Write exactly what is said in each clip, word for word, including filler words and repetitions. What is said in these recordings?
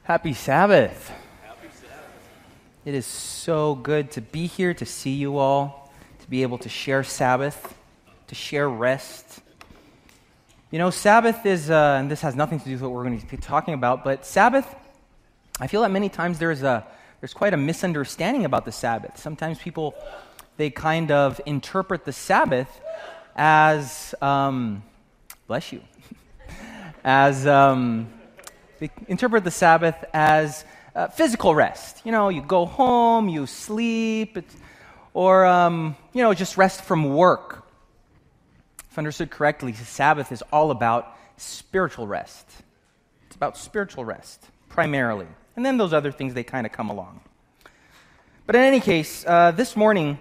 Happy Sabbath. It is so good to be here, to see you all, to be able to share Sabbath, to share rest. You know, Sabbath is, uh, and this has nothing to do with what we're going to be talking about, but Sabbath, I feel that many times there's a there's quite a misunderstanding about the Sabbath. Sometimes people, they kind of interpret the Sabbath as, um, bless you, as, um, they interpret the Sabbath as uh, physical rest. You know, you go home, you sleep, it's, or, um, you know, just rest from work. If understood correctly, the Sabbath is all about spiritual rest. It's about spiritual rest, primarily. And then those other things, they kind of come along. But in any case, uh, this morning,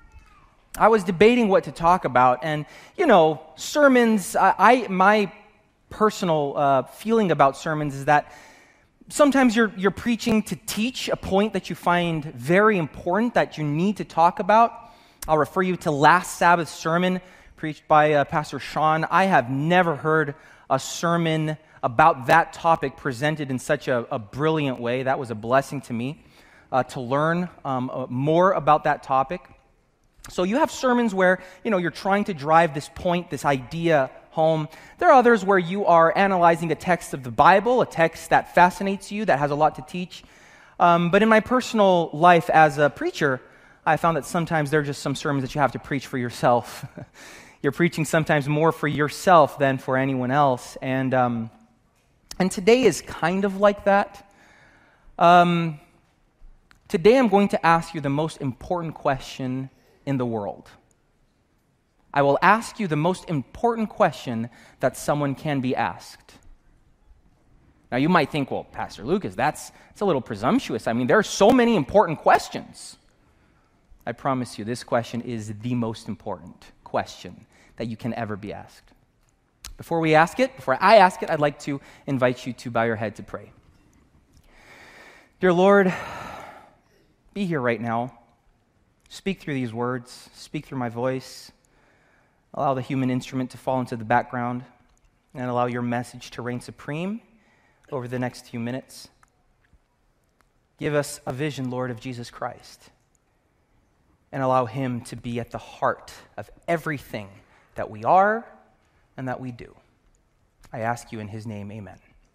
I was debating what to talk about. And, you know, sermons, I, I my personal uh, feeling about sermons is that sometimes you're you're preaching to teach a point that you find very important, that you need to talk about. I'll refer you to last Sabbath's sermon preached by uh, Pastor Sean. I have never heard a sermon about that topic presented in such a, a brilliant way. That was a blessing to me uh, to learn um, uh, more about that topic. So you have sermons where, you know, you're trying to drive this point, this idea home. There are others where you are analyzing a text of the Bible, a text that fascinates you, that has a lot to teach. Um, but in my personal life as a preacher, I found that sometimes there are just some sermons that you have to preach for yourself. You're preaching sometimes more for yourself than for anyone else. And um, and today is kind of like that. Um, today I'm going to ask you the most important question in the world. I will ask you the most important question that someone can be asked. Now you might think, well, Pastor Lucas, that's, that's a little presumptuous. I mean, there are so many important questions. I promise you, this question is the most important question that you can ever be asked. Before we ask it, before I ask it, I'd like to invite you to bow your head to pray. Dear Lord, be here right now. Speak through these words. Speak through my voice. Allow the human instrument to fall into the background, and allow your message to reign supreme over the next few minutes. Give us a vision, Lord, of Jesus Christ, and allow him to be at the heart of everything that we are and that we do. I ask you in his name, amen.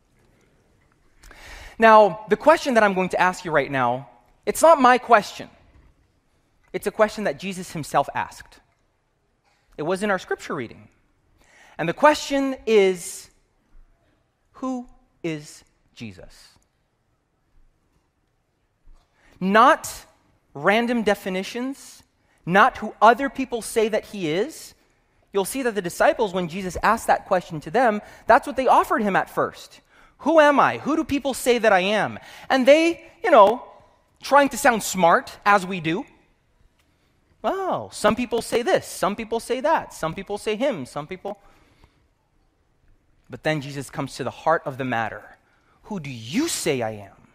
Now, the question that I'm going to ask you right now, it's not my question. It's a question that Jesus himself asked. It was in our scripture reading. And the question is, who is Jesus? Not random definitions, not who other people say that he is. You'll see that the disciples, when Jesus asked that question to them, that's what they offered him at first. Who am I? Who do people say that I am? And they, you know, trying to sound smart, as we do. Well, some people say this, some people say that, some people say him, some people. But then Jesus comes to the heart of the matter. Who do you say I am?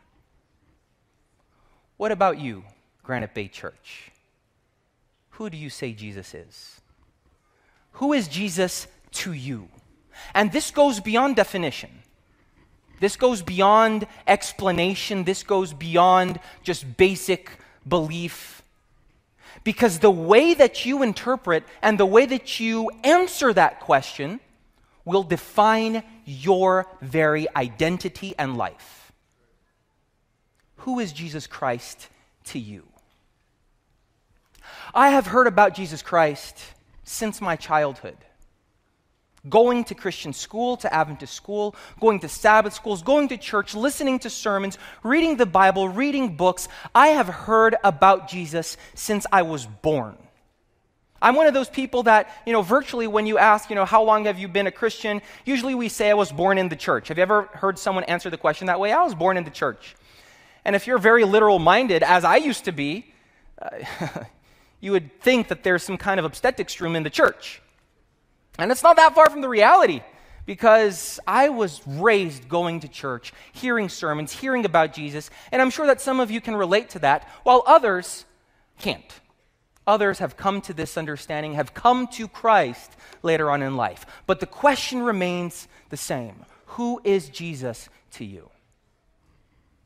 What about you, Granite Bay Church? Who do you say Jesus is? Who is Jesus to you? And this goes beyond definition. This goes beyond explanation. This goes beyond just basic belief. Because the way that you interpret and the way that you answer that question will define your very identity and life. Who is Jesus Christ to you? I have heard about Jesus Christ since my childhood. Going to Christian school, to Adventist school, going to Sabbath schools, going to church, listening to sermons, reading the Bible, reading books. I have heard about Jesus since I was born. I'm one of those people that, you know, virtually when you ask, you know, how long have you been a Christian? Usually we say I was born in the church. Have you ever heard someone answer the question that way? I was born in the church. And if you're very literal-minded, as I used to be, uh, you would think that there's some kind of obstetrics room in the church. And it's not that far from the reality, because I was raised going to church, hearing sermons, hearing about Jesus, and I'm sure that some of you can relate to that, while others can't. Others have come to this understanding, have come to Christ later on in life. But the question remains the same. Who is Jesus to you?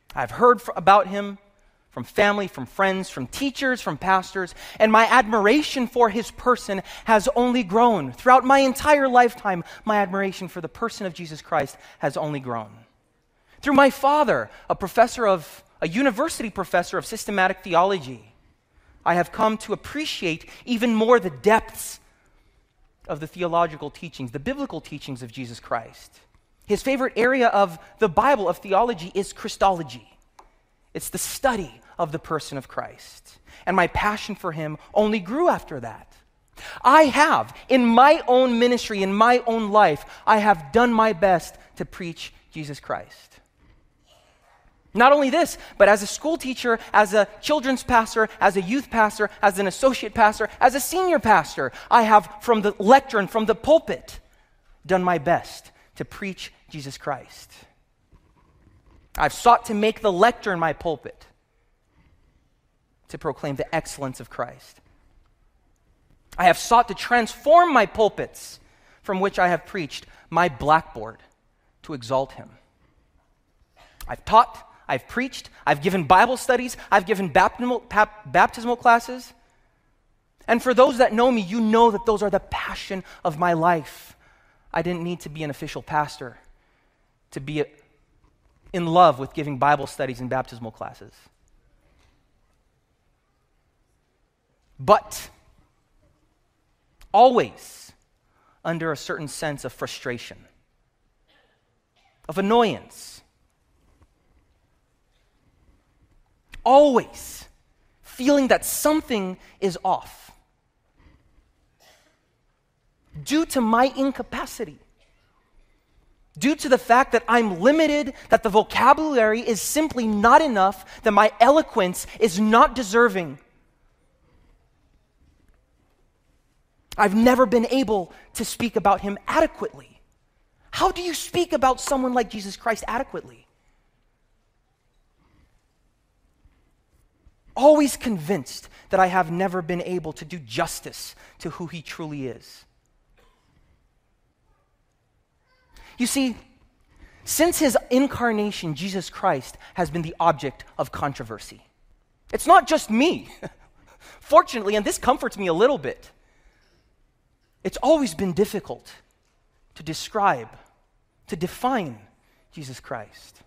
I've heard f- about him from family, from friends, from teachers, from pastors, and my admiration for his person has only grown. Throughout my entire lifetime, my admiration for the person of Jesus Christ has only grown. Through my father, a professor of, a university professor of systematic theology, I have come to appreciate even more the depths of the theological teachings, the biblical teachings of Jesus Christ. His favorite area of the Bible, of theology, is Christology. It's the study of the person of Christ. And my passion for him only grew after that. I have, in my own ministry, in my own life, I have done my best to preach Jesus Christ. Not only this, but as a school teacher, as a children's pastor, as a youth pastor, as an associate pastor, as a senior pastor, I have, from the lectern, from the pulpit, done my best to preach Jesus Christ. I've sought to make the lectern my pulpit, to proclaim the excellence of Christ. I have sought to transform my pulpits, from which I have preached, my blackboard, to exalt him. I've taught, I've preached, I've given Bible studies, I've given baptismal, pap, baptismal classes. And for those that know me, you know that those are the passion of my life. I didn't need to be an official pastor to be a, in love with giving Bible studies and baptismal classes. But always under a certain sense of frustration, of annoyance. Always feeling that something is off due to my incapacity. Due to the fact that I'm limited, that the vocabulary is simply not enough, that my eloquence is not deserving. I've never been able to speak about him adequately. How do you speak about someone like Jesus Christ adequately? Always convinced that I have never been able to do justice to who he truly is. You see, since his incarnation, Jesus Christ has been the object of controversy. It's not just me. Fortunately, and this comforts me a little bit, it's always been difficult to describe, to define Jesus Christ.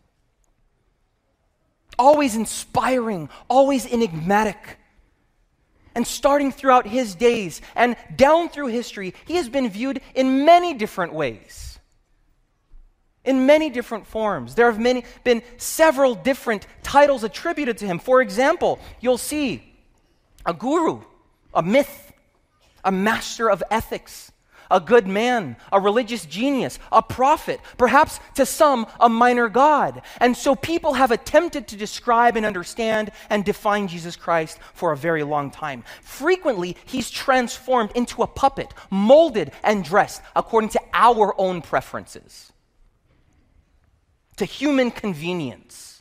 Always inspiring, always enigmatic. And starting throughout his days and down through history, he has been viewed in many different ways. In many different forms. There have many, been several different titles attributed to him. For example, you'll see a guru, a myth, a master of ethics, a good man, a religious genius, a prophet, perhaps to some a minor god. And so people have attempted to describe and understand and define Jesus Christ for a very long time. Frequently, he's transformed into a puppet, molded and dressed according to our own preferences, to human convenience.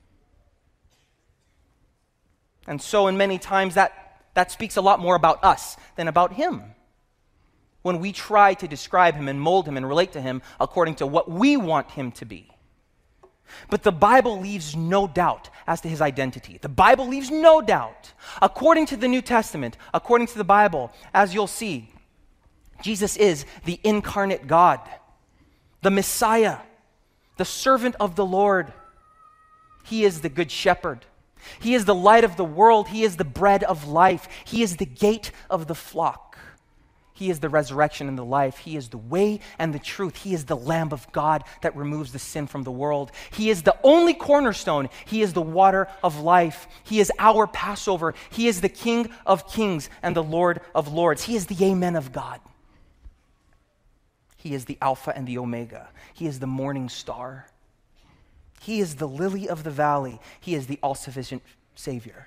And so in many times that, that speaks a lot more about us than about him, when we try to describe him and mold him and relate to him according to what we want him to be. But the Bible leaves no doubt as to his identity. The Bible leaves no doubt. According to the New Testament, according to the Bible, as you'll see, Jesus is the incarnate God, the Messiah, the servant of the Lord. He is the good shepherd. He is the light of the world. He is the bread of life. He is the gate of the flock. He is the resurrection and the life. He is the way and the truth. He is the Lamb of God that removes the sin from the world. He is the only cornerstone. He is the water of life. He is our Passover. He is the King of kings and the Lord of lords. He is the Amen of God. He is the Alpha and the Omega. He is the morning star. He is the lily of the valley. He is the all-sufficient Savior.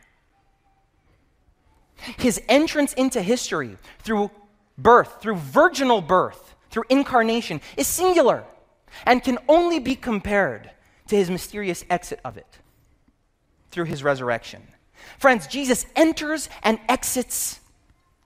His entrance into history through birth, through virginal birth, through incarnation, is singular and can only be compared to his mysterious exit of it through his resurrection. Friends, Jesus enters and exits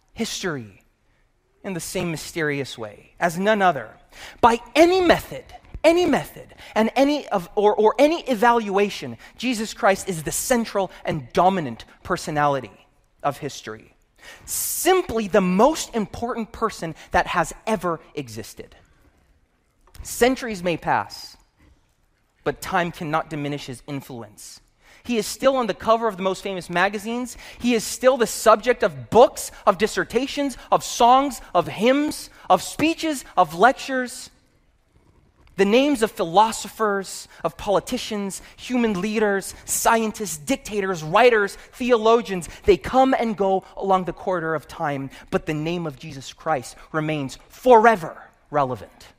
history in the same mysterious way as none other. By any method, any method and any of or, or any evaluation, Jesus Christ is the central and dominant personality of history. Simply the most important person that has ever existed. Centuries may pass, but time cannot diminish his influence. He is still on the cover of the most famous magazines. He is still the subject of books, of dissertations, of songs, of hymns, of speeches, of lectures. The names of philosophers, of politicians, human leaders, scientists, dictators, writers, theologians, they come and go along the corridor of time, but the name of Jesus Christ remains forever relevant.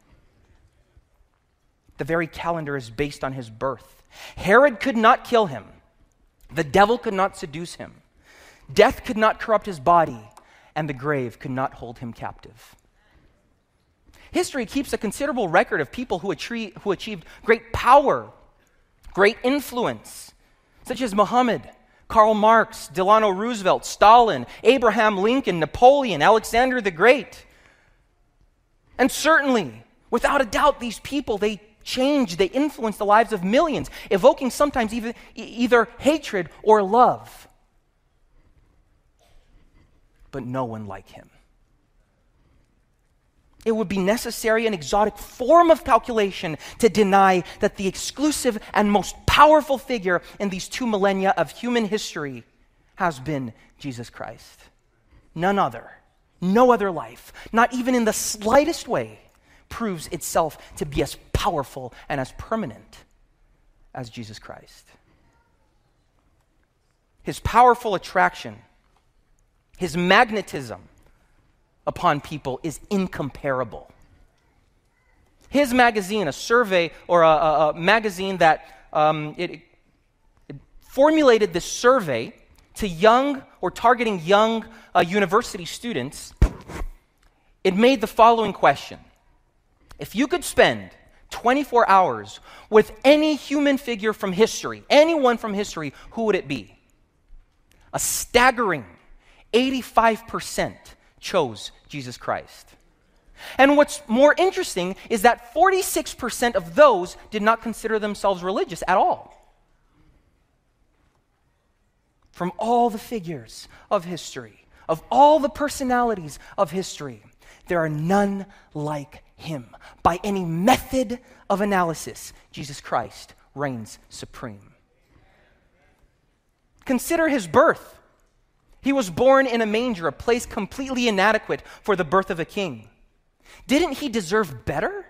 The very calendar is based on his birth. Herod could not kill him. The devil could not seduce him. Death could not corrupt his body, and the grave could not hold him captive. History keeps a considerable record of people who, achieve, who achieved great power, great influence, such as Muhammad, Karl Marx, Delano Roosevelt, Stalin, Abraham Lincoln, Napoleon, Alexander the Great. And certainly, without a doubt, these people, they changed, they influenced the lives of millions, evoking sometimes even, either hatred or love. But no one like him. It would be necessary an exotic form of calculation to deny that the exclusive and most powerful figure in these two millennia of human history has been Jesus Christ. None other, no other life, not even in the slightest way, proves itself to be as powerful and as permanent as Jesus Christ. His powerful attraction, his magnetism upon people is incomparable. His magazine, a survey or a, a, a magazine that um, it, it formulated this survey to young or targeting young uh, university students, it made the following question. If you could spend twenty-four hours with any human figure from history, anyone from history, who would it be? A staggering eighty-five percent chose Jesus Christ. And what's more interesting is that forty-six percent of those did not consider themselves religious at all. From all the figures of history, of all the personalities of history, there are none like him. By any method of analysis, Jesus Christ reigns supreme. Consider his birth. He was born in a manger, a place completely inadequate for the birth of a king. Didn't he deserve better?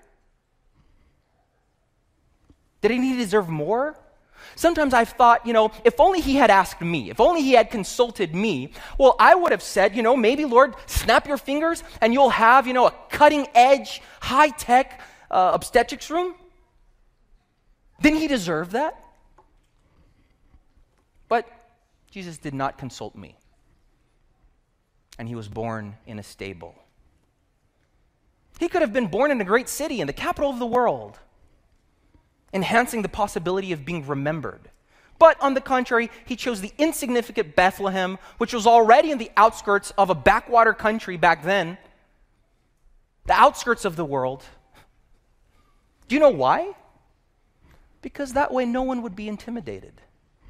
Didn't he deserve more? Sometimes I've thought, you know, if only he had asked me, if only he had consulted me, well, I would have said, you know, maybe, Lord, snap your fingers and you'll have, you know, a cutting-edge, high-tech uh, obstetrics room. Didn't he deserve that? But Jesus did not consult me. And he was born in a stable. He could have been born in a great city, in the capital of the world, enhancing the possibility of being remembered. But on the contrary, he chose the insignificant Bethlehem, which was already in the outskirts of a backwater country back then, the outskirts of the world. Do you know why? Because that way no one would be intimidated.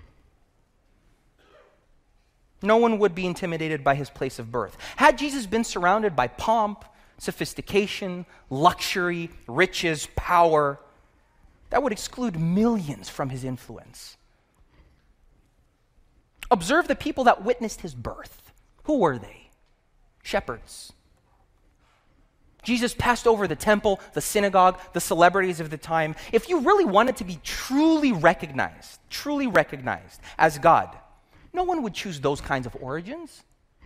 No one would be intimidated by his place of birth. Had Jesus been surrounded by pomp, sophistication, luxury, riches, power, that would exclude millions from his influence. Observe the people that witnessed his birth. Who were they? Shepherds. Jesus passed over the temple, the synagogue, the celebrities of the time. If you really wanted to be truly recognized, truly recognized as God, no one would choose those kinds of origins.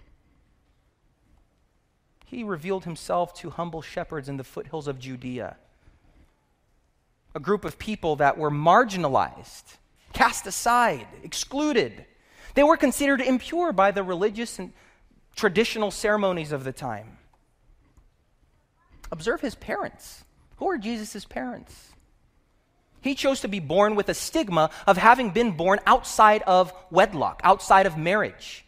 He revealed himself to humble shepherds in the foothills of Judea, a group of people that were marginalized, cast aside, excluded. They were considered impure by the religious and traditional ceremonies of the time. Observe his parents. Who are Jesus' parents? He chose to be born with a stigma of having been born outside of wedlock, outside of marriage.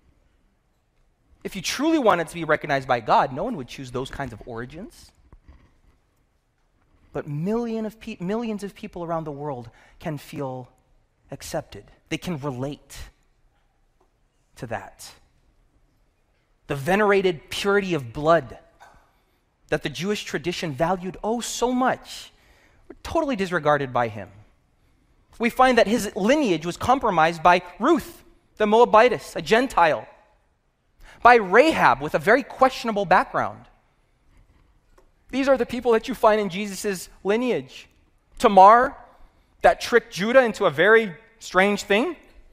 If you truly wanted to be recognized by God, no one would choose those kinds of origins. but million of pe- millions of people around the world can feel accepted. They can relate to that. The venerated purity of blood that the Jewish tradition valued oh so much were totally disregarded by him. We find that his lineage was compromised by Ruth, the Moabitess, a Gentile, by Rahab with a very questionable background. These are the people that you find in Jesus' lineage. Tamar, that tricked Judah into a very strange thing.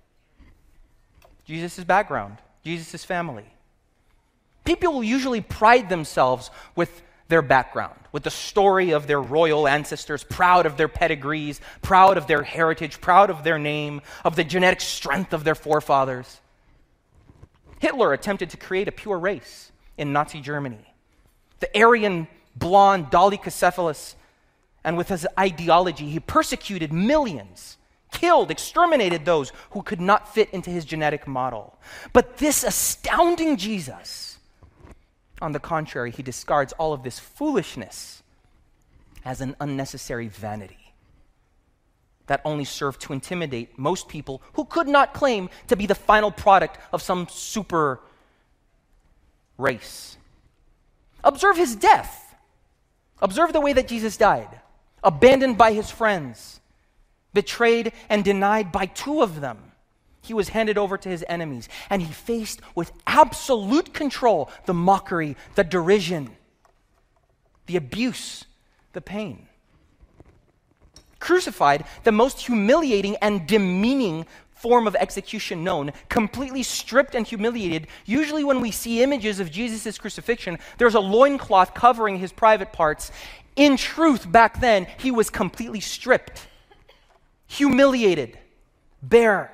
Jesus' background, Jesus' family. People usually pride themselves with their background, with the story of their royal ancestors, proud of their pedigrees, proud of their heritage, proud of their name, of the genetic strength of their forefathers. Hitler attempted to create a pure race in Nazi Germany. The Aryan blonde dolichocephalus, and with his ideology, he persecuted millions, killed, exterminated those who could not fit into his genetic model. But this astounding Jesus, on the contrary, he discards all of this foolishness as an unnecessary vanity that only served to intimidate most people who could not claim to be the final product of some super race. Observe his death. Observe the way that Jesus died. Abandoned by his friends, betrayed and denied by two of them. He was handed over to his enemies, and he faced with absolute control the mockery, the derision, the abuse, the pain. Crucified, the most humiliating and demeaning form of execution known, completely stripped and humiliated. Usually when we see images of Jesus' crucifixion, there's a loincloth covering his private parts. In truth, back then, he was completely stripped, humiliated, bare.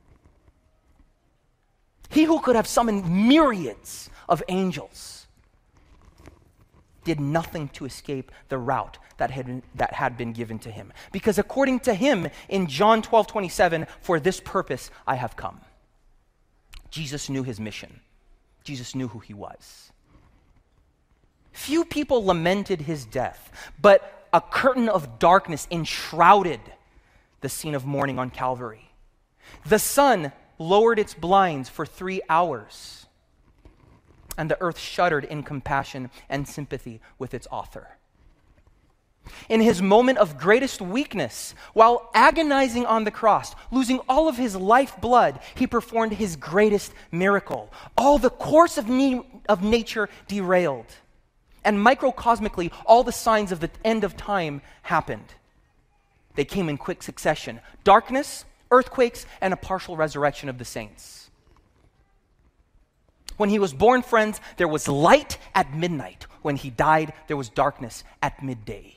He who could have summoned myriads of angels did nothing to escape the route that had been, that had been given to him. Because according to him, in John twelve twenty-seven, for this purpose I have come. Jesus knew his mission. Jesus knew who he was. Few people lamented his death, but a curtain of darkness enshrouded the scene of mourning on Calvary. The sun lowered its blinds for three hours, and the earth shuddered in compassion and sympathy with its author. In his moment of greatest weakness, while agonizing on the cross, losing all of his lifeblood, he performed his greatest miracle. All the course of, ne- of nature derailed, and microcosmically, all the signs of the end of time happened. They came in quick succession: darkness, earthquakes, and a partial resurrection of the saints. When he was born, friends, there was light at midnight. When he died, there was darkness at midday.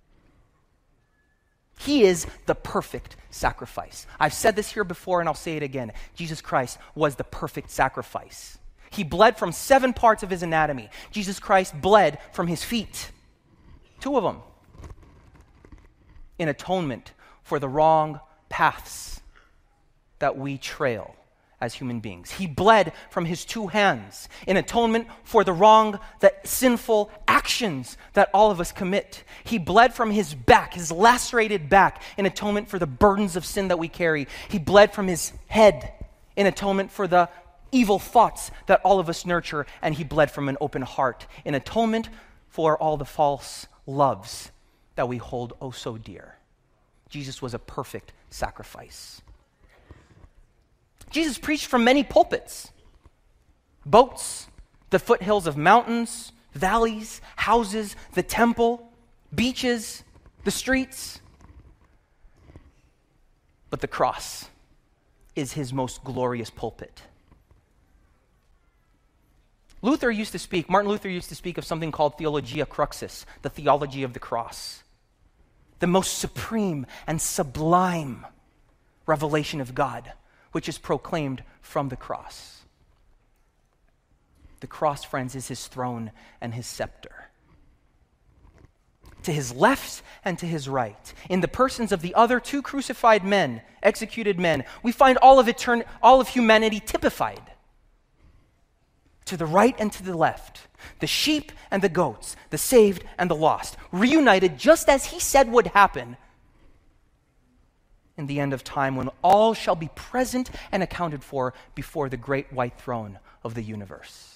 He is the perfect sacrifice. I've said this here before and I'll say it again. Jesus Christ was the perfect sacrifice. He bled from seven parts of his anatomy. Jesus Christ bled from his feet, two of them, in atonement for the wrong paths that we trail as human beings. He bled from his two hands in atonement for the wrong, the sinful actions that all of us commit. He bled from his back, his lacerated back, in atonement for the burdens of sin that we carry. He bled from his head in atonement for the evil thoughts that all of us nurture. And he bled from an open heart in atonement for all the false loves that we hold oh so dear. Jesus was a perfect sacrifice. Jesus preached from many pulpits, boats, the foothills of mountains, valleys, houses, the temple, beaches, the streets. But the cross is his most glorious pulpit. Luther used to speak, Martin Luther used to speak of something called Theologia Cruxis, the theology of the cross, the most supreme and sublime revelation of God, which is proclaimed from the cross. The cross, friends, is his throne and his scepter. To his left and to his right, in the persons of the other two crucified men, executed men, we find all of etern- all of humanity typified. to the right and to the left, the sheep and the goats, the saved and the lost, reunited just as he said would happen in the end of time, when all shall be present and accounted for before the great white throne of the universe.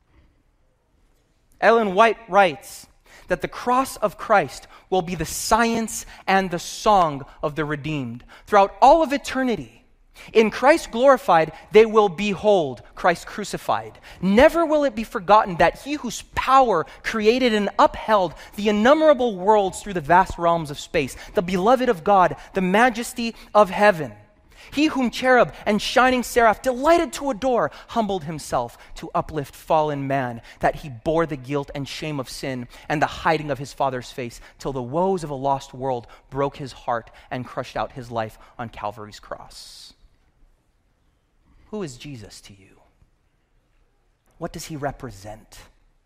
Ellen White writes that the cross of Christ will be the science and the song of the redeemed. Throughout all of eternity, in Christ glorified, they will behold Christ crucified. Never will it be forgotten that he whose power created and upheld the innumerable worlds through the vast realms of space, the beloved of God, the majesty of heaven, he whom cherub and shining seraph delighted to adore, humbled himself to uplift fallen man, that he bore the guilt and shame of sin and the hiding of his Father's face, till the woes of a lost world broke his heart and crushed out his life on Calvary's cross. Who is Jesus to you? What does he represent?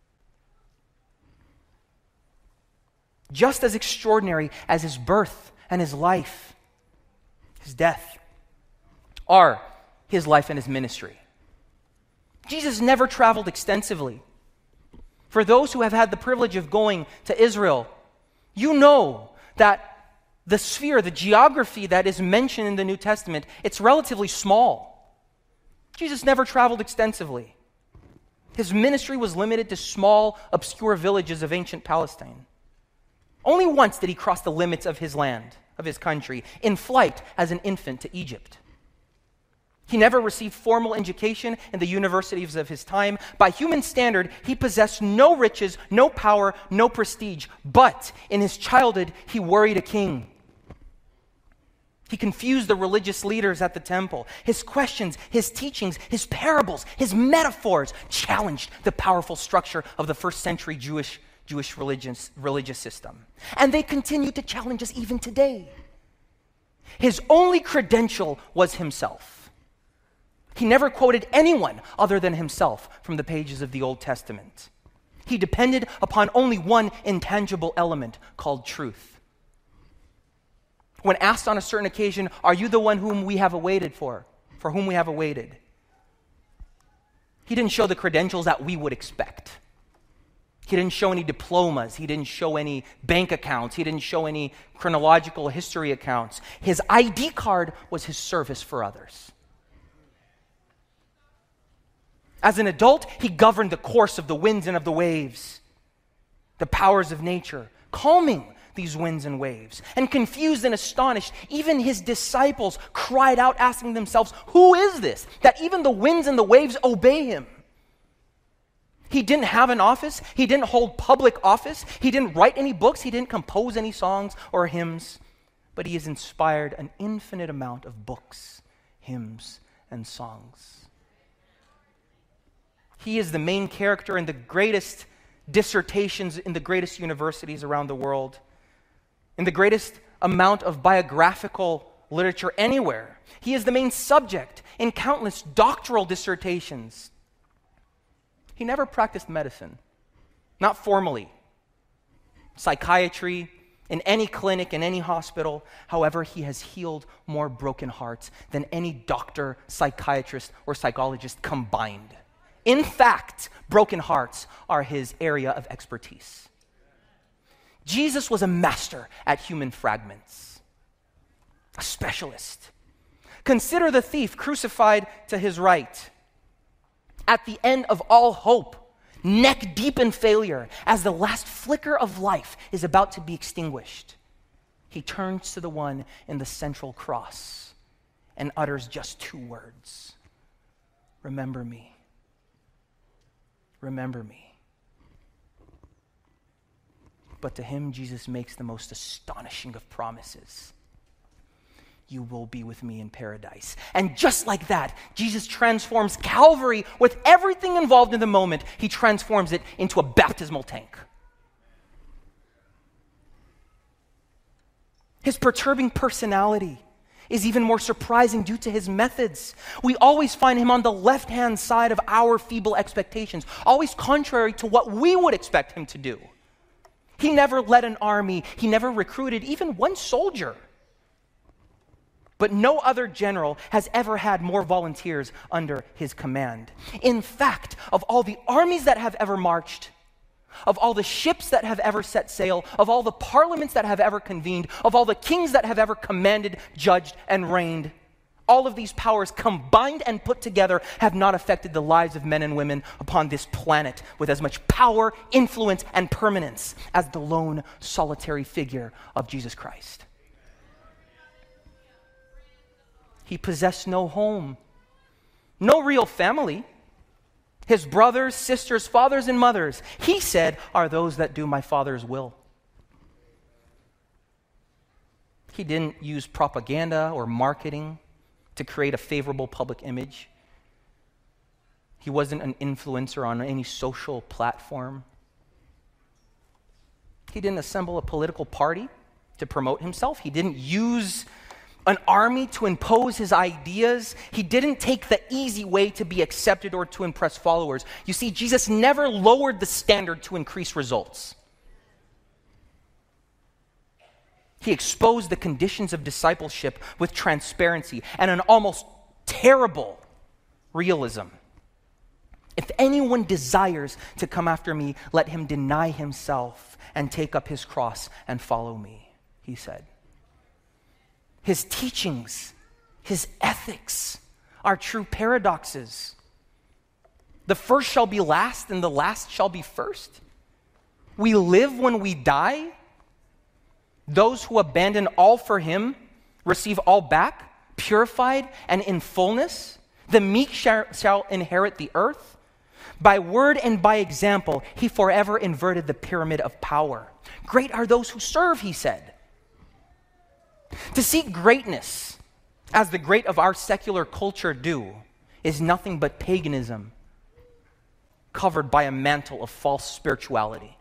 Just as extraordinary as his birth and his life, his death, are his life and his ministry. Jesus never traveled extensively. For those who have had the privilege of going to Israel, you know that the sphere, the geography that is mentioned in the New Testament, it's relatively small. Jesus never traveled extensively. His ministry was limited to small, obscure villages of ancient Palestine. Only once did he cross the limits of his land, of his country, in flight as an infant to Egypt. He never received formal education in the universities of his time. By human standard, he possessed no riches, no power, no prestige. But in his childhood, he worried a king. He confused the religious leaders at the temple. His questions, his teachings, his parables, his metaphors challenged the powerful structure of the first century Jewish, Jewish religious, religious system. And they continue to challenge us even today. His only credential was himself. He never quoted anyone other than himself from the pages of the Old Testament. He depended upon only one intangible element called truth. When asked on a certain occasion, "Are you the one whom we have awaited for, for whom we have awaited?" He didn't show the credentials that we would expect. He didn't show any diplomas. He didn't show any bank accounts. He didn't show any chronological history accounts. His I D card was his service for others. As an adult, he governed the course of the winds and of the waves, the powers of nature, calming these winds and waves. And confused and astonished, even his disciples cried out, asking themselves, "Who is this, that even the winds and the waves obey him?" He didn't have an office. He didn't hold public office. He didn't write any books. He didn't compose any songs or hymns. But he has inspired an infinite amount of books, hymns, and songs. He is the main character in the greatest dissertations in the greatest universities around the world, in the greatest amount of biographical literature anywhere. He is the main subject in countless doctoral dissertations. He never practiced medicine, not formally. Psychiatry, in any clinic, in any hospital. However, he has healed more broken hearts than any doctor, psychiatrist, or psychologist combined. In fact, broken hearts are his area of expertise. Jesus was a master at human fragments, a specialist. Consider the thief crucified to his right. At the end of all hope, neck deep in failure, as the last flicker of life is about to be extinguished, he turns to the one in the central cross and utters just two words: "Remember me. Remember me." But to him, Jesus makes the most astonishing of promises. "You will be with me in paradise." And just like that, Jesus transforms Calvary with everything involved in the moment. He transforms it into a baptismal tank. His perturbing personality is even more surprising due to his methods. We always find him on the left-hand side of our feeble expectations, always contrary to what we would expect him to do. He never led an army. He never recruited even one soldier. but no other general has ever had more volunteers under his command. In fact, of all the armies that have ever marched, of all the ships that have ever set sail, of all the parliaments that have ever convened, of all the kings that have ever commanded, judged, and reigned, all of these powers combined and put together have not affected the lives of men and women upon this planet with as much power, influence, and permanence as the lone, solitary figure of Jesus Christ. He possessed no home, no real family. His brothers, sisters, fathers, and mothers, he said, are those that do my Father's will. He didn't use propaganda or marketing to create a favorable public image. He wasn't an influencer on any social platform. He didn't assemble a political party to promote himself. He didn't use an army to impose his ideas. He didn't take the easy way to be accepted or to impress followers. You see, Jesus never lowered the standard to increase results. He exposed the conditions of discipleship with transparency and an almost terrible realism. If anyone desires to come after me, let him deny himself and take up his cross and follow me, he said. His teachings, his ethics are true paradoxes. The first shall be last and the last shall be first. We live when we die. Those who abandon all for him receive all back, purified and in fullness. The meek shall, shall inherit the earth. By word and by example, he forever inverted the pyramid of power. Great are those who serve, he said. To seek greatness, as the great of our secular culture do, is nothing but paganism covered by a mantle of false spirituality.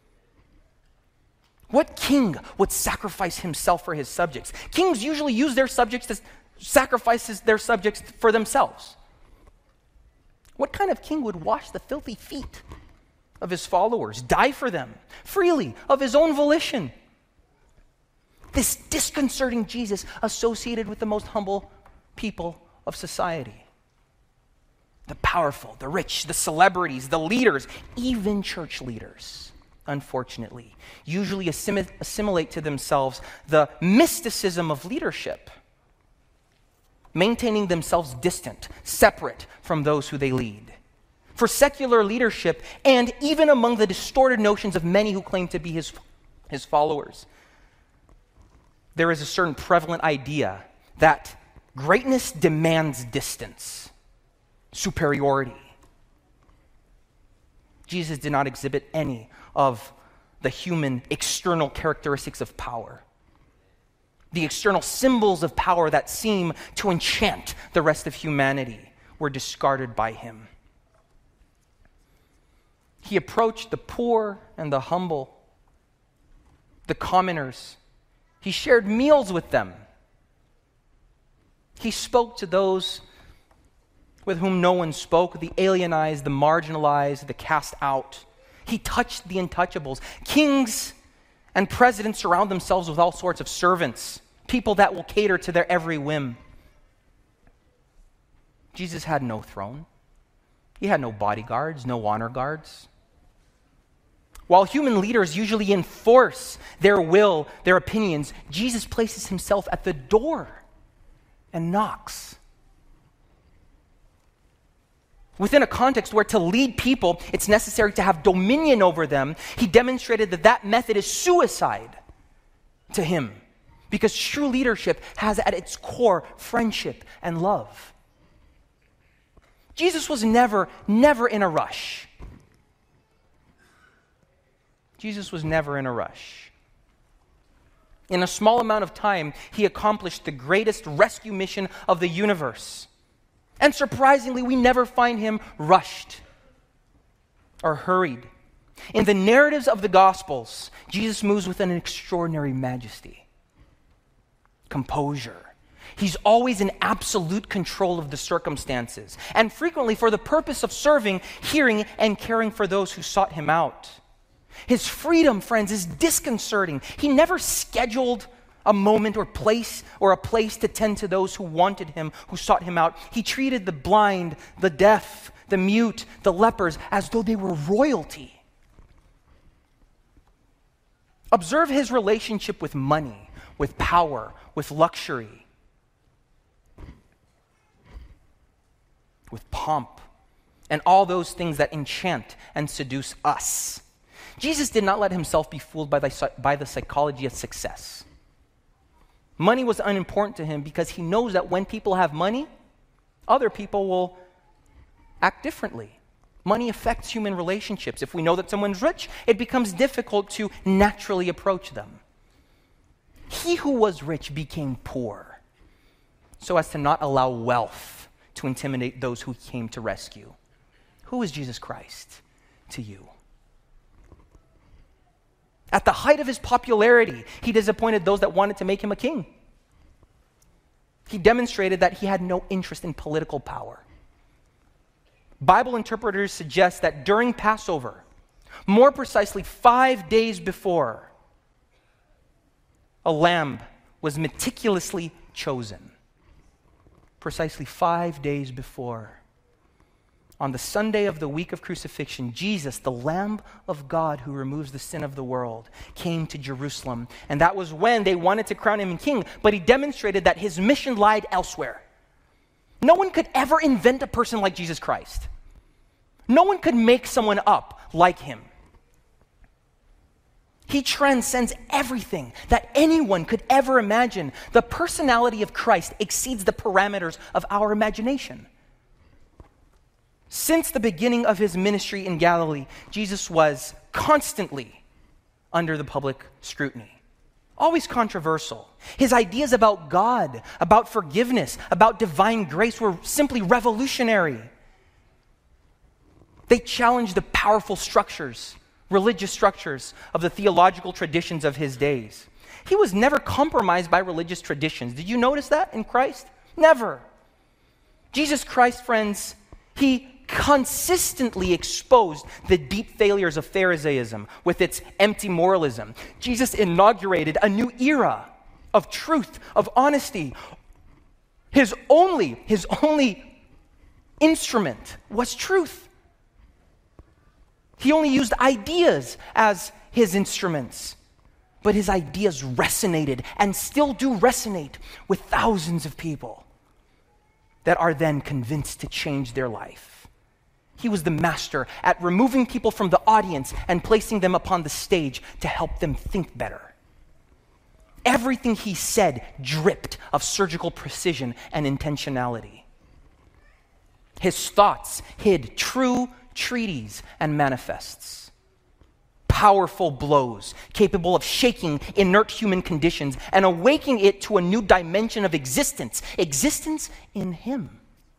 What king would sacrifice himself for his subjects? Kings usually use their subjects to sacrifice their subjects for themselves. What kind of king would wash the filthy feet of his followers, die for them freely of his own volition? This disconcerting Jesus associated with the most humble people of society. The powerful, the rich, the celebrities, the leaders, even church leaders, unfortunately, usually assim- assimilate to themselves the mysticism of leadership, maintaining themselves distant, separate from those who they lead. For secular leadership, and even among the distorted notions of many who claim to be his, his followers, there is a certain prevalent idea that greatness demands distance, superiority. Jesus did not exhibit any of the human external characteristics of power. The external symbols of power that seem to enchant the rest of humanity were discarded by him. He approached the poor and the humble, the commoners. He shared meals with them. He spoke to those with whom no one spoke, the alienized, the marginalized, the cast out. He touched the untouchables. Kings and presidents surround themselves with all sorts of servants, people that will cater to their every whim. Jesus had no throne. He had no bodyguards, no honor guards. While human leaders usually enforce their will, their opinions, Jesus places himself at the door and knocks. Within a context where to lead people, it's necessary to have dominion over them, he demonstrated that that method is suicide to him, because true leadership has at its core friendship and love. Jesus was never, never in a rush. Jesus was never in a rush. In a small amount of time, he accomplished the greatest rescue mission of the universe. And surprisingly, we never find him rushed or hurried. In the narratives of the Gospels, Jesus moves with an extraordinary majesty, composure. He's always in absolute control of the circumstances, and frequently for the purpose of serving, hearing, and caring for those who sought him out. His freedom, friends, is disconcerting. He never scheduled a moment or place or a place to tend to those who wanted him, who sought him out. He treated the blind, the deaf, the mute, the lepers as though they were royalty. Observe his relationship with money, with power, with luxury, with pomp, and all those things that enchant and seduce us. Jesus did not let himself be fooled by the, by the psychology of success. Money was unimportant to him because he knows that when people have money, other people will act differently. Money affects human relationships. If we know that someone's rich, it becomes difficult to naturally approach them. He who was rich became poor so as to not allow wealth to intimidate those who came to rescue. Who is Jesus Christ to you? At the height of his popularity, he disappointed those that wanted to make him a king. He demonstrated that he had no interest in political power. Bible interpreters suggest that during Passover, more precisely five days before, a lamb was meticulously chosen. Precisely five days before. On the Sunday of the week of crucifixion, Jesus, the Lamb of God who removes the sin of the world, came to Jerusalem. And that was when they wanted to crown him king, but he demonstrated that his mission lied elsewhere. No one could ever invent a person like Jesus Christ. No one could make someone up like him. He transcends everything that anyone could ever imagine. The personality of Christ exceeds the parameters of our imagination. Since the beginning of his ministry in Galilee, Jesus was constantly under the public scrutiny. Always controversial. His ideas about God, about forgiveness, about divine grace were simply revolutionary. They challenged the powerful structures, religious structures of the theological traditions of his days. He was never compromised by religious traditions. Did you notice that in Christ? Never. Jesus Christ, friends, he consistently exposed the deep failures of Pharisaism with its empty moralism. Jesus inaugurated a new era of truth, of honesty. His only, his only instrument was truth. He only used ideas as his instruments, but his ideas resonated and still do resonate with thousands of people that are then convinced to change their life. He was the master at removing people from the audience and placing them upon the stage to help them think better. Everything he said dripped of surgical precision and intentionality. His thoughts hid true treaties and manifests. Powerful blows capable of shaking inert human conditions and awakening it to a new dimension of existence, existence in him.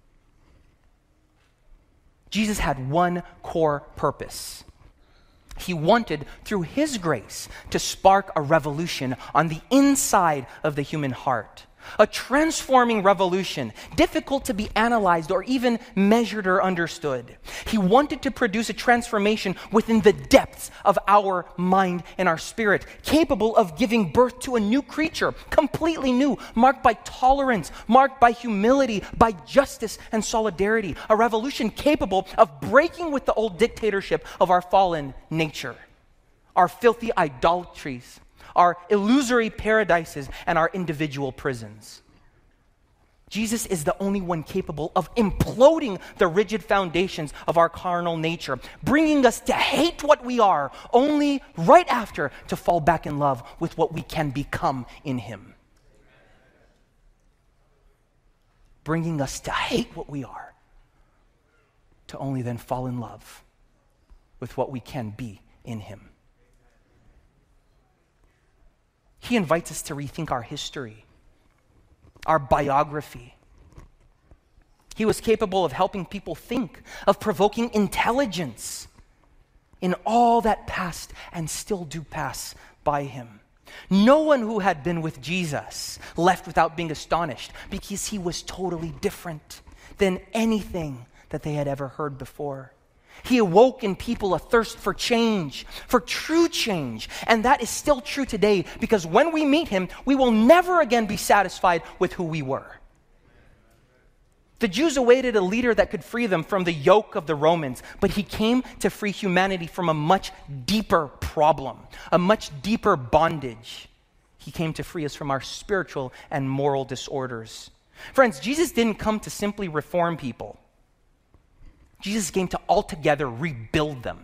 Jesus had one core purpose. He wanted, through his grace, to spark a revolution on the inside of the human heart. A transforming revolution, difficult to be analyzed or even measured or understood. He wanted to produce a transformation within the depths of our mind and our spirit, capable of giving birth to a new creature, completely new, marked by tolerance, marked by humility, by justice and solidarity. A revolution capable of breaking with the old dictatorship of our fallen nature, our filthy idolatries, our illusory paradises, and our individual prisons. Jesus is the only one capable of imploding the rigid foundations of our carnal nature, bringing us to hate what we are, only right after to fall back in love with what we can become in him. Bringing us to hate what we are, to only then fall in love with what we can be in him. He invites us to rethink our history, our biography. He was capable of helping people think, of provoking intelligence in all that passed and still do pass by him. No one who had been with Jesus left without being astonished, because he was totally different than anything that they had ever heard before. He awoke in people a thirst for change, for true change. And that is still true today, because when we meet him, we will never again be satisfied with who we were. The Jews awaited a leader that could free them from the yoke of the Romans, but he came to free humanity from a much deeper problem, a much deeper bondage. He came to free us from our spiritual and moral disorders. Friends, Jesus didn't come to simply reform people. Jesus came to altogether rebuild them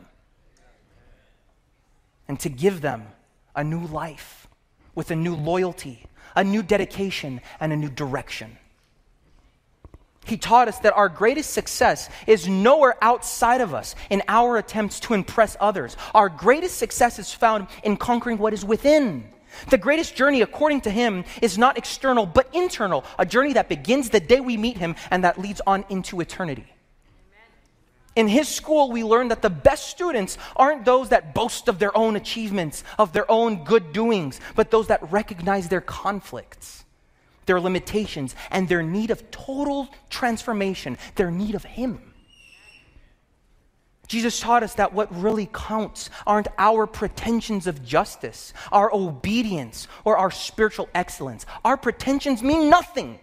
and to give them a new life with a new loyalty, a new dedication, and a new direction. He taught us that our greatest success is nowhere outside of us in our attempts to impress others. Our greatest success is found in conquering what is within. The greatest journey, according to him, is not external but internal, a journey that begins the day we meet him and that leads on into eternity. In his school, we learn that the best students aren't those that boast of their own achievements, of their own good doings, but those that recognize their conflicts, their limitations, and their need of total transformation, their need of him. Jesus taught us that what really counts aren't our pretensions of justice, our obedience, or our spiritual excellence. Our pretensions mean nothing.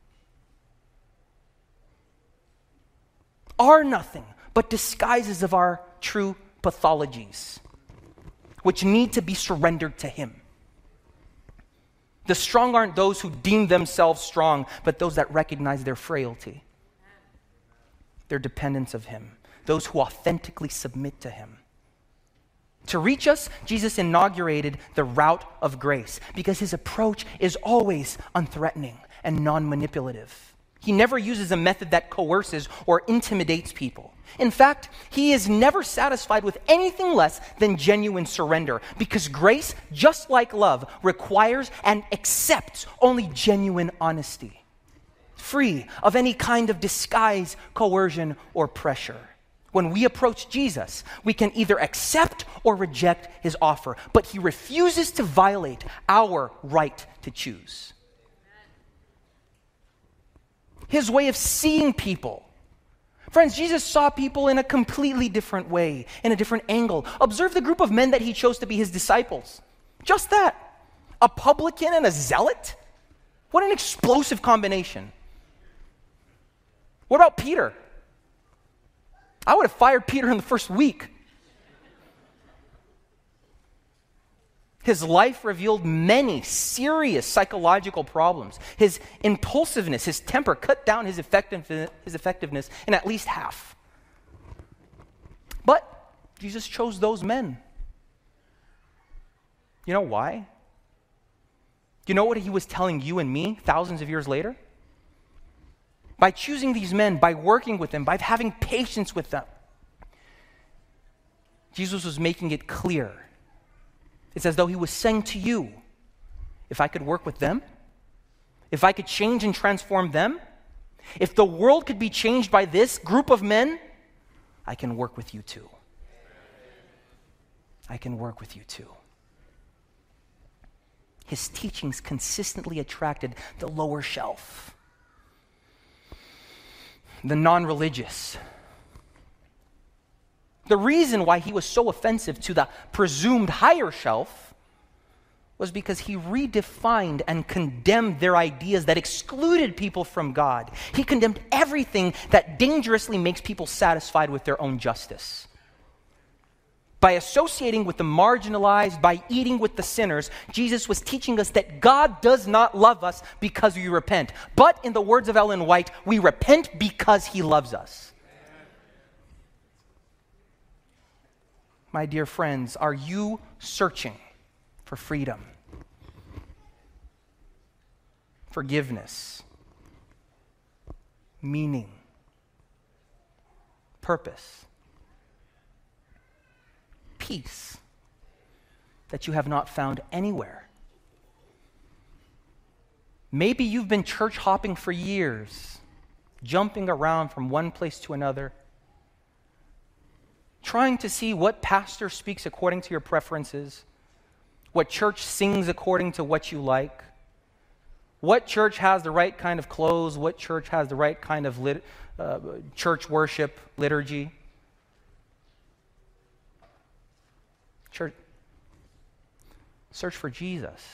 Are nothing but disguises of our true pathologies, which need to be surrendered to him. The strong aren't those who deem themselves strong, but those that recognize their frailty, their dependence of him, those who authentically submit to him. To reach us, Jesus inaugurated the route of grace because his approach is always unthreatening and non-manipulative. He never uses a method that coerces or intimidates people. In fact, he is never satisfied with anything less than genuine surrender, because grace, just like love, requires and accepts only genuine honesty, free of any kind of disguise, coercion, or pressure. When we approach Jesus, we can either accept or reject his offer, but he refuses to violate our right to choose. His way of seeing people. Friends, Jesus saw people in a completely different way, in a different angle. Observe the group of men that he chose to be his disciples. Just that. A publican and a zealot? What an explosive combination. What about Peter? I would have fired Peter in the first week. His life revealed many serious psychological problems. His impulsiveness, his temper cut down his effectiveness, his effectiveness in at least half. But Jesus chose those men. You know why? You know what he was telling you and me thousands of years later? By choosing these men, by working with them, by having patience with them, Jesus was making it clear. It's as though he was saying to you, if I could work with them, if I could change and transform them, if the world could be changed by this group of men, I can work with you too. I can work with you too. His teachings consistently attracted the lower shelf, the non-religious. The reason why he was so offensive to the presumed higher shelf was because he redefined and condemned their ideas that excluded people from God. He condemned everything that dangerously makes people satisfied with their own justice. By associating with the marginalized, by eating with the sinners, Jesus was teaching us that God does not love us because we repent. But in the words of Ellen White, we repent because he loves us. My dear friends, are you searching for freedom, forgiveness, meaning, purpose, peace that you have not found anywhere? Maybe you've been church hopping for years, jumping around from one place to another, trying to see what pastor speaks according to your preferences, what church sings according to what you like, what church has the right kind of clothes, what church has the right kind of lit, uh, church worship, liturgy. Search for Jesus.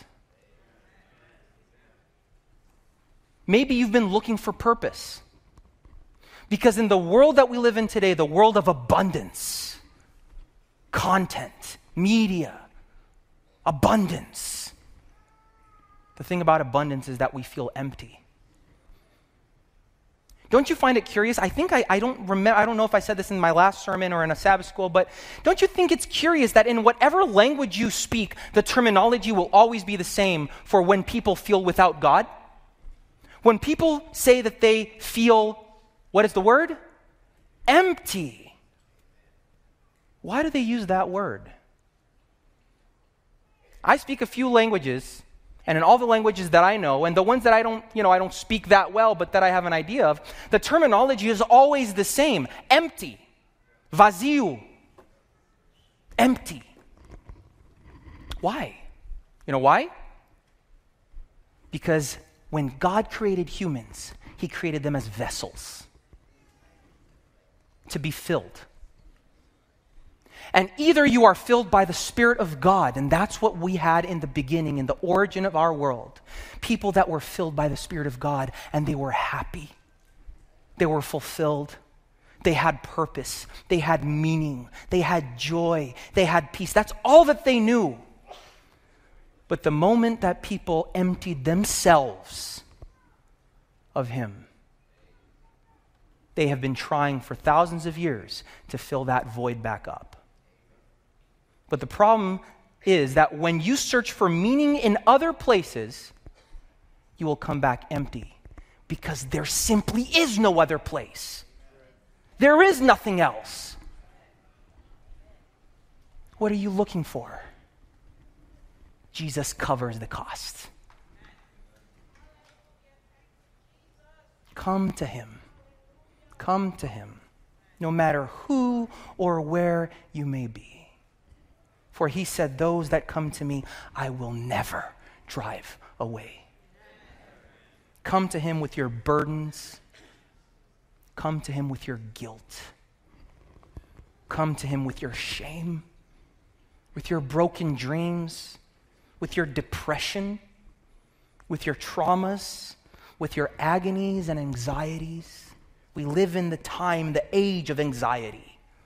Maybe you've been looking for purpose. Because in the world that we live in today, the world of abundance, content, media, abundance, the thing about abundance is that we feel empty. Don't you find it curious? I think I, I don't remember, I don't know if I said this in my last sermon or in a Sabbath school, but don't you think it's curious that in whatever language you speak, the terminology will always be the same for when people feel without God? When people say that they feel, what is the word? Empty. Why do they use that word? I speak a few languages, and in all the languages that I know, and the ones that I don't, you know, I don't speak that well, but that I have an idea of, the terminology is always the same. Empty. Vazio. Empty. Why? You know why? Because when God created humans, He created them as vessels to be filled. And either you are filled by the Spirit of God, and that's what we had in the beginning, in the origin of our world. People that were filled by the Spirit of God, and they were happy. They were fulfilled. They had purpose. They had meaning. They had joy. They had peace. That's all that they knew. But the moment that people emptied themselves of Him, they have been trying for thousands of years to fill that void back up. But the problem is that when you search for meaning in other places, you will come back empty because there simply is no other place. There is nothing else. What are you looking for? Jesus covers the cost. Come to Him. Come to Him, no matter who or where you may be. For He said, those that come to me, I will never drive away. Come to Him with your burdens. Come to Him with your guilt. Come to Him with your shame, with your broken dreams, with your depression, with your traumas, with your agonies and anxieties. We live in the time, the age of anxiety.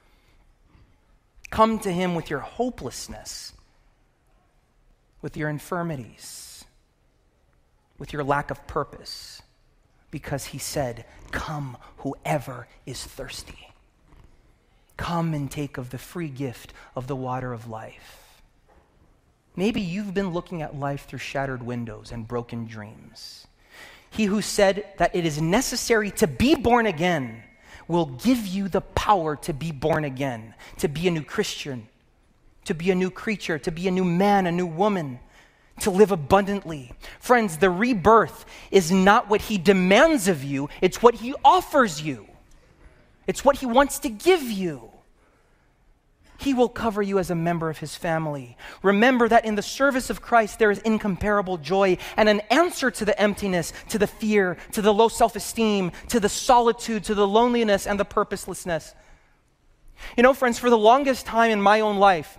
Come to Him with your hopelessness, with your infirmities, with your lack of purpose, because He said, come whoever is thirsty. Come and take of the free gift of the water of life. Maybe you've been looking at life through shattered windows and broken dreams. He who said that it is necessary to be born again will give you the power to be born again, to be a new Christian, to be a new creature, to be a new man, a new woman, to live abundantly. Friends, the rebirth is not what He demands of you, it's what He offers you. It's what He wants to give you. He will cover you as a member of His family. Remember that in the service of Christ, there is incomparable joy and an answer to the emptiness, to the fear, to the low self-esteem, to the solitude, to the loneliness and the purposelessness. You know, friends, for the longest time in my own life,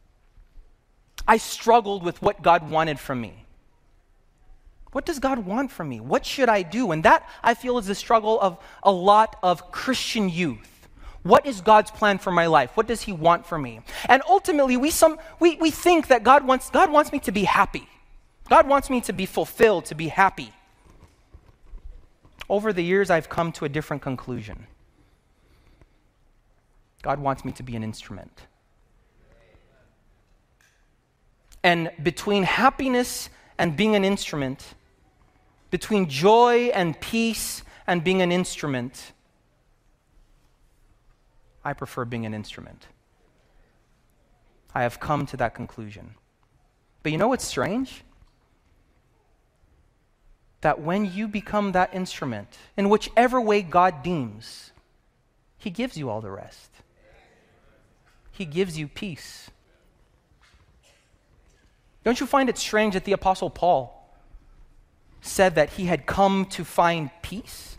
I struggled with what God wanted from me. What does God want from me? What should I do? And that, I feel, is the struggle of a lot of Christian youth. What is God's plan for my life? What does He want for me? And ultimately, we some we, we think that God wants God wants me to be happy. God wants me to be fulfilled, to be happy. Over the years, I've come to a different conclusion. God wants me to be an instrument. And between happiness and being an instrument, between joy and peace and being an instrument, I prefer being an instrument. I have come to that conclusion. But you know what's strange? That when you become that instrument, in whichever way God deems, He gives you all the rest. He gives you peace. Don't you find it strange that the Apostle Paul said that he had come to find peace,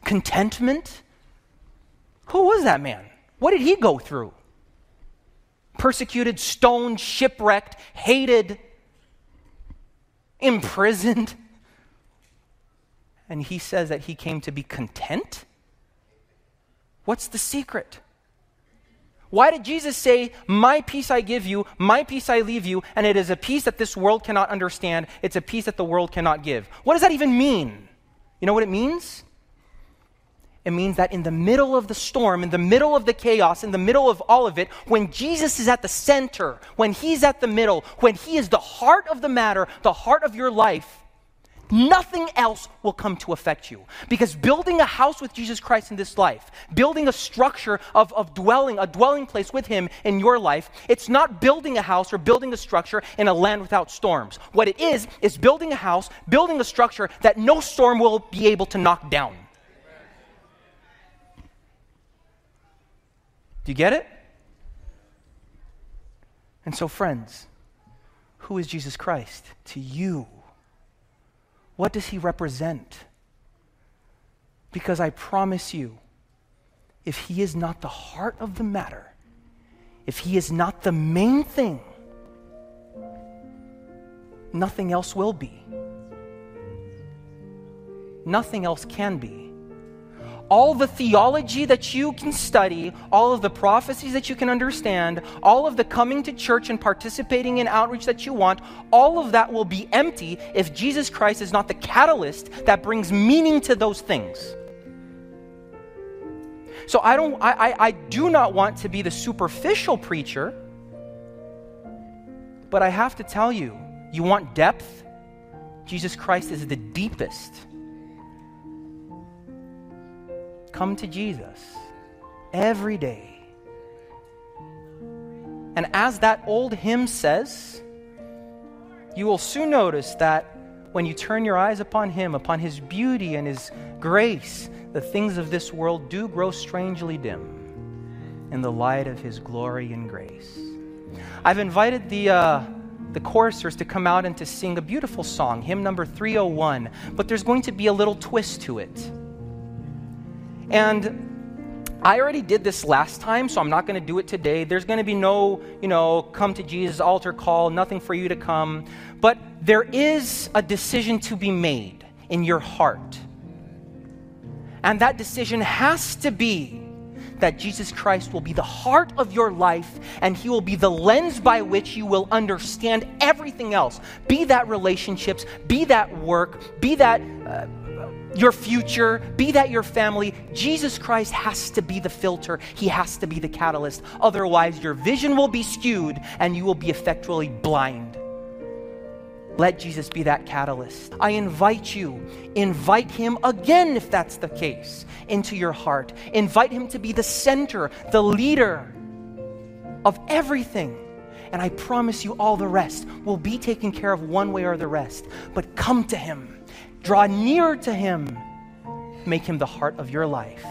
contentment? Who was that man? What did he go through? persecuted, stoned, shipwrecked, hated, imprisoned. And he says that he came to be content? What's the secret? Why did Jesus say, my peace I give you, my peace I leave you, and it is a peace that this world cannot understand, it's a peace that the world cannot give? What does that even mean? You know what it means? It means that in the middle of the storm, in the middle of the chaos, in the middle of all of it, when Jesus is at the center, when he's at the middle, when he is the heart of the matter, the heart of your life, nothing else will come to affect you. Because building a house with Jesus Christ in this life, building a structure of, of dwelling, a dwelling place with him in your life, it's not building a house or building a structure in a land without storms. What it is, is building a house, building a structure that no storm will be able to knock down. Do you get it? And so, friends, who is Jesus Christ to you? What does he represent? Because I promise you, if he is not the heart of the matter, if he is not the main thing, nothing else will be. Nothing else can be. All the theology that you can study, all of the prophecies that you can understand, all of the coming to church and participating in outreach that you want, all of that will be empty if Jesus Christ is not the catalyst that brings meaning to those things. So I don't, I, I, I do not want to be the superficial preacher, but I have to tell you, you want depth? Jesus Christ is the deepest. Come to Jesus every day. And as that old hymn says, you will soon notice that when you turn your eyes upon him, upon his beauty and his grace, the things of this world do grow strangely dim in the light of his glory and grace. I've invited the uh, the choristers to come out and to sing a beautiful song, hymn number three oh one, but there's going to be a little twist to it. And I already did this last time, so I'm not going to do it today. There's going to be no, you know, come to Jesus altar call, nothing for you to come. But there is a decision to be made in your heart. And that decision has to be that Jesus Christ will be the heart of your life, and he will be the lens by which you will understand everything else. Be that relationships, be that work, be that uh, your future, be that your family. Jesus Christ has to be the filter. He has to be the catalyst. Otherwise, your vision will be skewed and you will be effectually blind. Let Jesus be that catalyst. I invite you, invite him again, if that's the case, into your heart. Invite him to be the center, the leader of everything. And I promise you all the rest will be taken care of one way or the rest. But come to him. Draw near to him. Make him the heart of your life.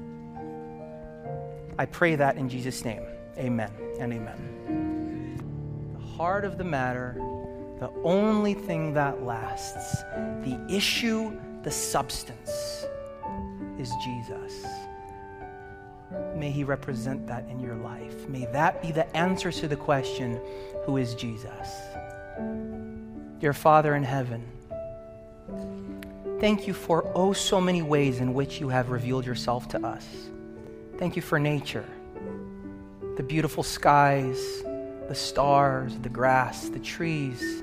I pray that in Jesus' name. Amen and amen. The heart of the matter, the only thing that lasts, the issue, the substance, is Jesus. May he represent that in your life. May that be the answer to the question, who is Jesus? Dear Father in heaven, thank you for oh so many ways in which you have revealed yourself to us. Thank you for nature, the beautiful skies, the stars, the grass, the trees,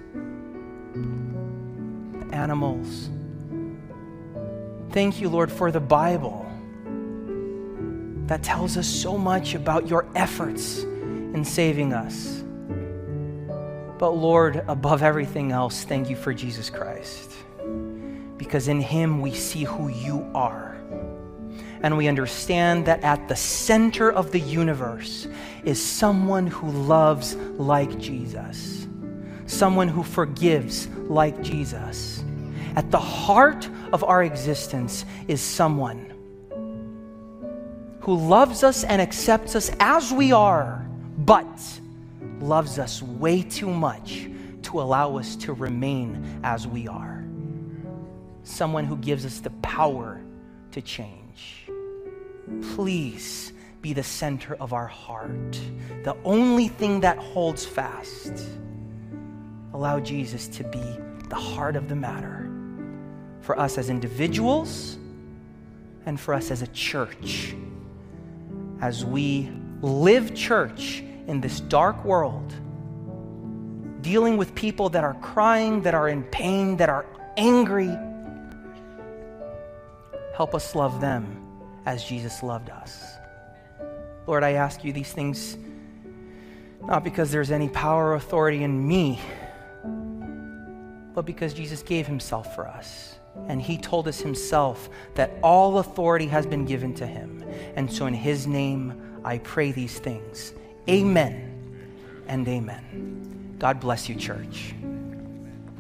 the animals. Thank you, Lord, for the Bible that tells us so much about your efforts in saving us. But Lord, above everything else, thank you for Jesus Christ. Because in him we see who you are. And we understand that at the center of the universe is someone who loves like Jesus. Someone who forgives like Jesus. At the heart of our existence is someone who loves us and accepts us as we are, but loves us way too much to allow us to remain as we are. Someone who gives us the power to change. Please be the center of our heart, the only thing that holds fast. Allow Jesus to be the heart of the matter for us as individuals and for us as a church, as we live church in this dark world, dealing with people that are crying, that are in pain, that are angry. Help us love them as Jesus loved us. Lord, I ask you these things not because there's any power or authority in me, but because Jesus gave himself for us. And he told us himself that all authority has been given to him. And so in his name, I pray these things. Amen and amen. God bless you, church.